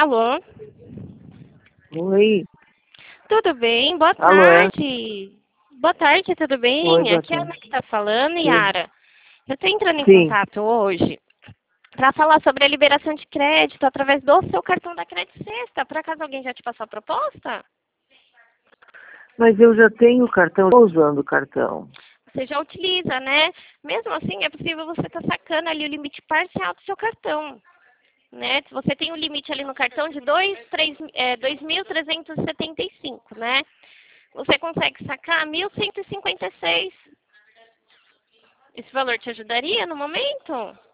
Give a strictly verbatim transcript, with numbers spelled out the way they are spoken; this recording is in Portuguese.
Alô? Oi. Tudo bem? Boa Alô, é? tarde. Boa tarde, tudo Oi, bem? boa Aqui é a tarde. Ana que tá falando, Tudo? Yara. Eu tô entrando em Sim, contato hoje para falar sobre a liberação de crédito através do seu cartão da Crédito Sexta. Por acaso alguém já te passou a proposta? mas eu já tenho o cartão, estou usando o cartão. Você já utiliza, né? Mesmo assim, é possível você estar sacando ali o limite parcial do seu cartão. Né? Se você tem um limite ali no cartão de dois mil trezentos e setenta e cinco, né? Você consegue sacar mil cento e cinquenta e seis. Esse valor te ajudaria no momento?